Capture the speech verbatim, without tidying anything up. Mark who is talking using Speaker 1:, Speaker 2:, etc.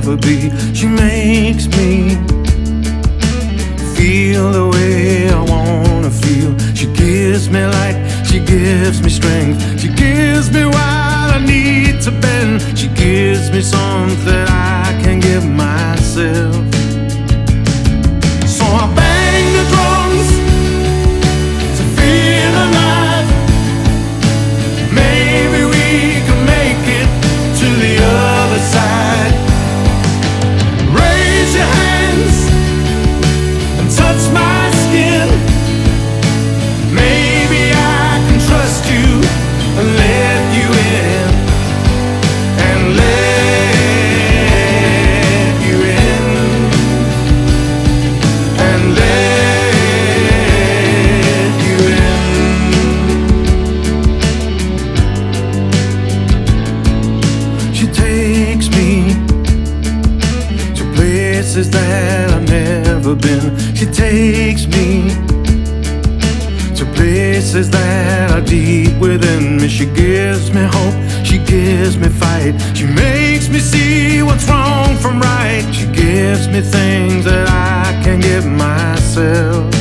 Speaker 1: ever be. She makes me feel the way I wanna feel. She gives me light, she gives me strength. She gives me what I need to bend. She gives me something I can give myself. So I bang the drums to feel alive. Maybe we can make it to the other side. Raise your hands and touch my skin. Maybe I can trust you and let you in, and let you in, and let you in. She takes me to places that I've never been. She takes me to places that are deep within me. She gives me hope, she gives me fight. She makes me see what's wrong from right. She gives me things that I can give myself.